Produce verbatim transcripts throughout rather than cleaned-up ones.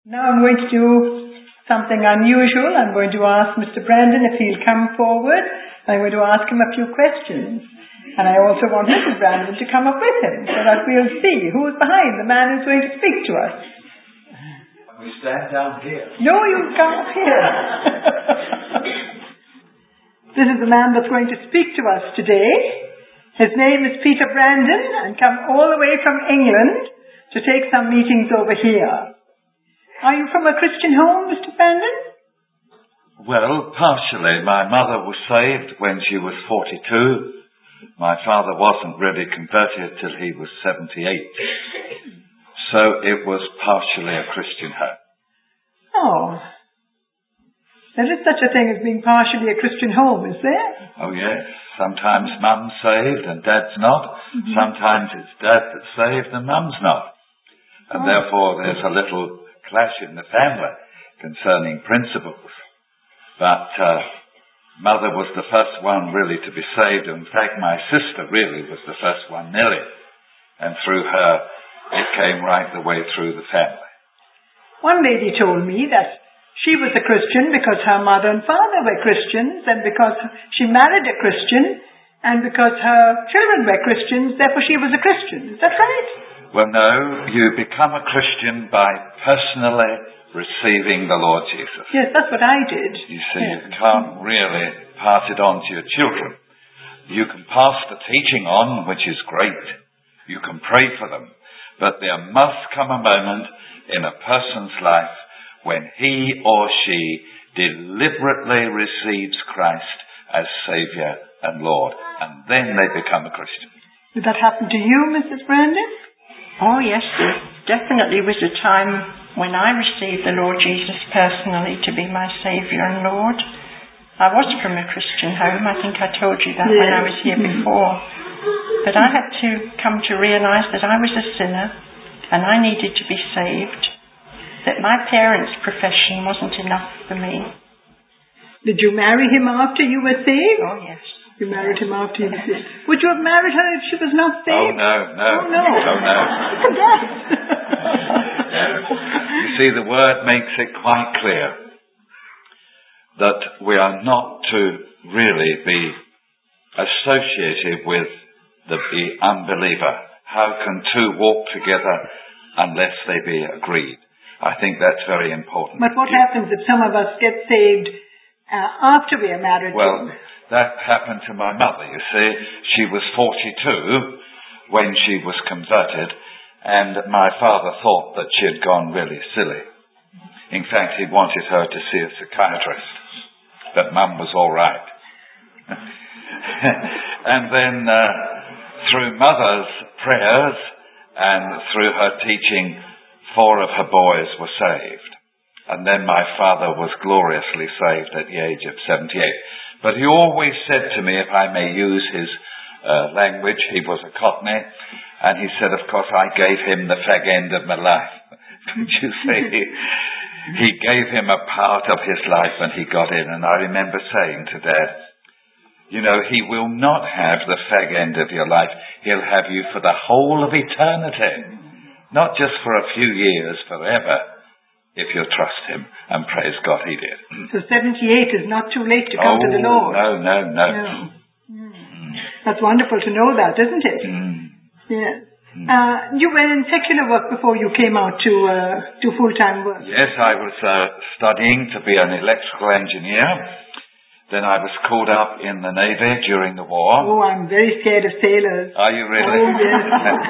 Now I'm going to do something unusual. I'm going to ask Mister Brandon if he'll come forward. I'm going to ask him a few questions. And I also want Missus Brandon to come up with him so that we'll see who's behind the man who's going to speak to us. We stand down here. No, you come up here. This is the man that's going to speak to us today. His name is Peter Brandon and come all the way from England to take some meetings over here. Are you from a Christian home, Mister Brandon? Well, partially. My mother was saved when she was forty-two. My father wasn't really converted till he was seventy-eight. So it was partially a Christian home. Oh. There is such a thing as being partially a Christian home, is there? Oh, yes. Sometimes mum's saved and dad's not. Mm-hmm. Sometimes it's dad that's saved and mum's not. And oh. therefore there's a little clash in the family concerning principles. But uh, mother was the first one really to be saved. In fact, my sister really was the first one, Nellie. And through her, it came right the way through the family. One lady told me that she was a Christian because her mother and father were Christians, and because she married a Christian, and because her children were Christians, therefore she was a Christian. Is that right? Well, no. You become a Christian by personally receiving the Lord Jesus. Yes, that's what I did. You see, yes. You can't really pass it on to your children. You can pass the teaching on, which is great. You can pray for them. But there must come a moment in a person's life when he or she deliberately receives Christ as Saviour and Lord. And then they become a Christian. Did that happen to you, Missus Brandon? Oh, yes. There definitely was a time when I received the Lord Jesus personally to be my Saviour and Lord. I was from a Christian home. I think I told you that yes. when I was here before. But I had to come to realise that I was a sinner and I needed to be saved. That my parents' profession wasn't enough for me. Did you marry him after you were saved? Oh, yes. You married him after you were saved. Would you have married her if she was not saved? Oh, no, no. Oh, no. Oh, no. Look at that. You see, the Word makes it quite clear that we are not to really be associated with the, the unbeliever. How can two walk together unless they be agreed? I think that's very important. But what happens if some of us get saved uh, after we are married? Well, that happened to my mother, you see. She was forty-two when she was converted, and my father thought that she had gone really silly. In fact, he wanted her to see a psychiatrist, but Mum was all right. And then uh, through Mother's prayers and through her teaching, four of her boys were saved. And then my father was gloriously saved at the age of seventy-eight. But he always said to me, if I may use his uh, language, he was a Cockney, and he said, of course, I gave him the fag end of my life. Could you see? He gave him a part of his life and he got in. And I remember saying to Dad, you know, he will not have the fag end of your life. He'll have you for the whole of eternity. Not just for a few years, forever, if you trust him. And praise God, he did. So seventy-eight is not too late to come oh, to the Lord. no, no, no. no. Mm. That's wonderful to know that, isn't it? Mm. Yes. Mm. Uh, you were in secular work before you came out to uh, to full-time work. Yes, I was uh, studying to be an electrical engineer. Then I was called up in the Navy during the war. Oh, I'm very scared of sailors. Are you really? Oh, yes.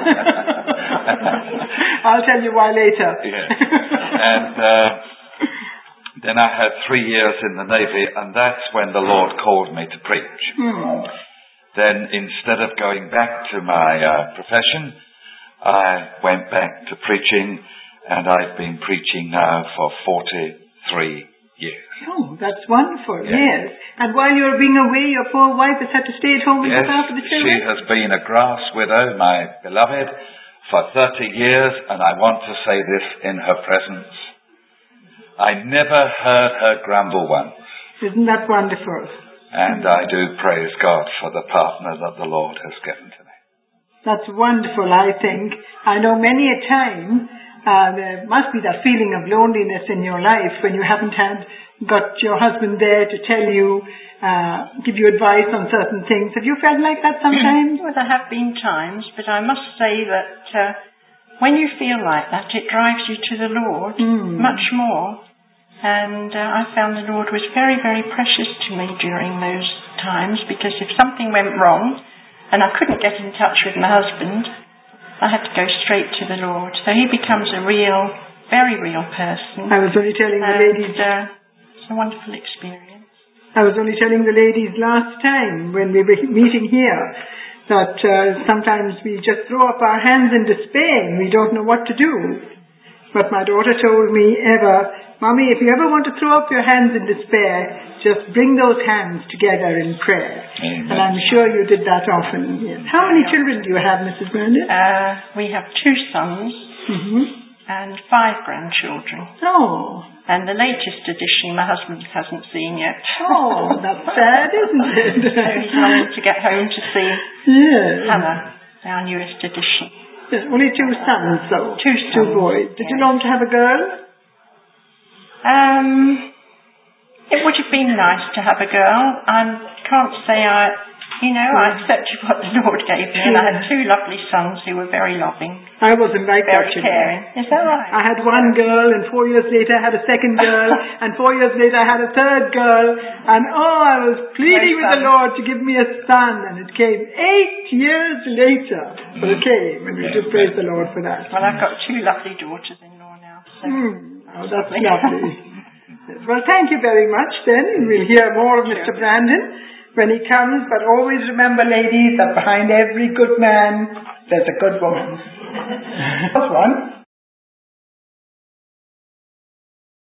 I'll tell you why later. Yes. And uh, then I had three years in the Navy, and that's when the Lord called me to preach. Hmm. Then instead of going back to my uh, profession, I went back to preaching, and I've been preaching now for forty-three years. Oh, that's wonderful. Yes. yes. And while you were being away, your poor wife has had to stay at home and yes, look after the children? She has been a grass widow, my beloved, for thirty years, and I want to say this in her presence. I never heard her grumble once. Isn't that wonderful? And I do praise God for the partner that the Lord has given to me. That's wonderful, I think. I know many a time uh, there must be that feeling of loneliness in your life when you haven't had got your husband there to tell you, uh, give you advice on certain things. Have you felt like that sometimes? Well, there have been times, but I must say that uh, when you feel like that, it drives you to the Lord mm. much more. And uh, I found the Lord was very, very precious to me during those times, because if something went wrong and I couldn't get in touch with my husband, I had to go straight to the Lord. So he becomes a real, very real person. I was only telling the and, ladies... Uh, it's a wonderful experience. I was only telling the ladies last time when we were meeting here that uh, sometimes we just throw up our hands in despair and we don't know what to do. But my daughter told me ever, Mommy, if you ever want to throw up your hands in despair, just bring those hands together in prayer. Amen. And I'm sure you did that often. Yes. How many children do you have, Missus Brandon? Uh, we have two sons mm-hmm. and five grandchildren. Oh. And the latest edition my husband hasn't seen yet. Oh, that's sad, isn't it? So he's longing to get home to see yes. Hannah, our newest edition. Yes, only two sons, though. Two sons. Two boys. Did yes. you long to have a girl? Um, it would have been nice to have a girl. I can't say I, you know, mm. I accepted what the Lord gave me, and I had two lovely sons who were very loving. I wasn't like very that. Very caring. Is that right? I had one girl, and four years later I had a second girl, and four years later I had a third girl, and oh, I was pleading no with the Lord to give me a son, and it came eight years later. But it came, and we just praise the Lord for that. Well, I've got two lovely daughters-in-law now. So. Mm. Oh, that's lovely. Well, thank you very much then. We'll hear more of Mister Brandon when he comes, but always remember, ladies, that behind every good man, there's a good woman. That's one.